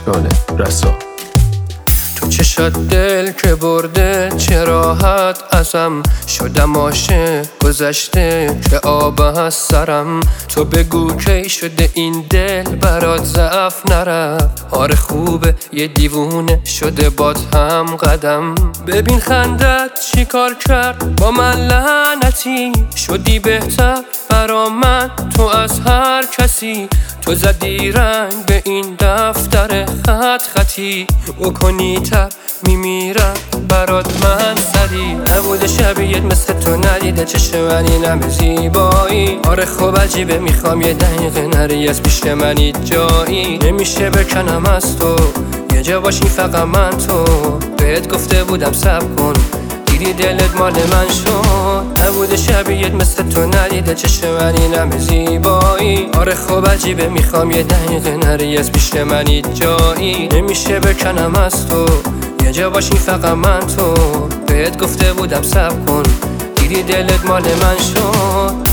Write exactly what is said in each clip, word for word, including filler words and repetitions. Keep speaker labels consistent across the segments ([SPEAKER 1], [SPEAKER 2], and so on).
[SPEAKER 1] اشکانه رسا.
[SPEAKER 2] تو چشات دل که برده چه راحت ازم شدم عاشق گذشته که آب از سرم. تو بگو کی شده این دل برات ضعف نرفت. آره خوبه یه دیوونه شده باد هم قدم. ببین خندت چی کار کرد با من لعنتی. شدی بهتر برا من تو از هر کسی. تو زدی رنگ به این دفتر خط خطی. بکنی تب میمیرم برات من سری. نبوده شبیهت مثل تو ندیده چشم منی نمه زیبایی. آره خوب عجیبه میخوام یه دقیقه نری از پیش منی جایی. نمیشه بکنم از تو یه جا باشی فقط من تو. بهت گفته بودم صبر کن دیدی دلت مال من شد. نبوده شبیهت مثل تو ندیده چشم منی نمه زیبایی. آره خوب عجیبه میخوام یه دقیقه نری از پیش منی جایی. نمیشه بکنم از تو یه جا باشی فقط من تو. بهت گفته بودم صبر کن دیدی دلت مال من شد.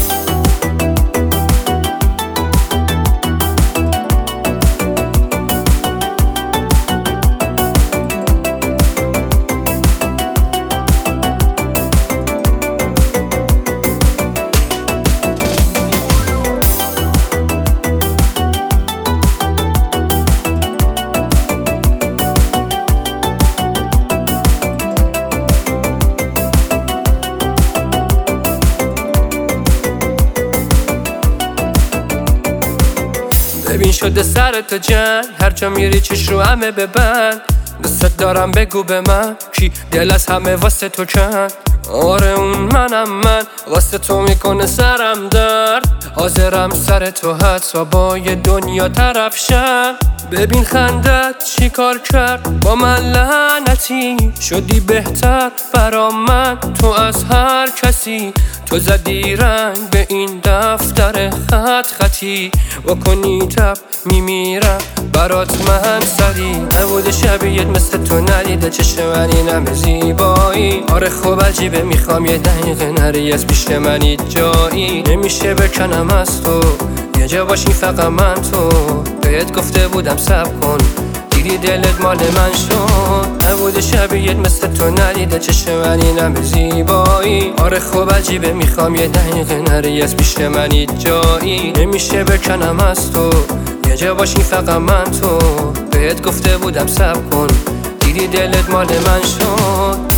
[SPEAKER 2] ببین شده سر تو جنگ هر جا میری چش رو همه ببند. دوست دارم بگو به من کی دل از همه واسه تو کند. آره اون منم من واسه تو میکنه سرم درد. حاضرم سر تو حتی با یه دنیا طرف شم. ببین خندت چی کار کرد با من لعنتی. شدی بهتر برا من تو از هر کسی. تو زدی رنگ به این دفتر خط خطی. بکنی تب میمیرم برات من سری. نبوده شبیهت مثل تو ندیده چشم منی نمه زیبایی. آره خوب عجیبه میخوام یه دقیقه نری از پیش منی جایی. نمیشه بکنم از تو یه جا باشی فقط من تو. بهت گفته بودم صبر کن دیدی دلت مال من شد. نبوده شبیهت مثل تو ندیده چشم منی نمه زیبایی. آره خوب عجیبه میخوام یه دقیقه نری از پیش منی جایی. نمیشه بکنم از تو یه جا باشی فقط من تو. بهت گفته بودم صبر کن دیدی دلت مال من شد.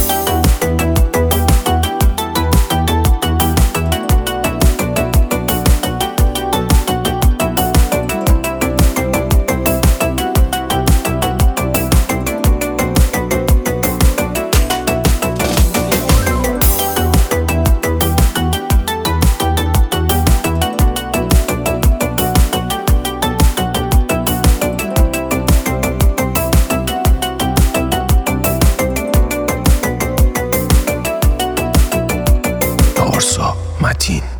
[SPEAKER 1] آرسا متین.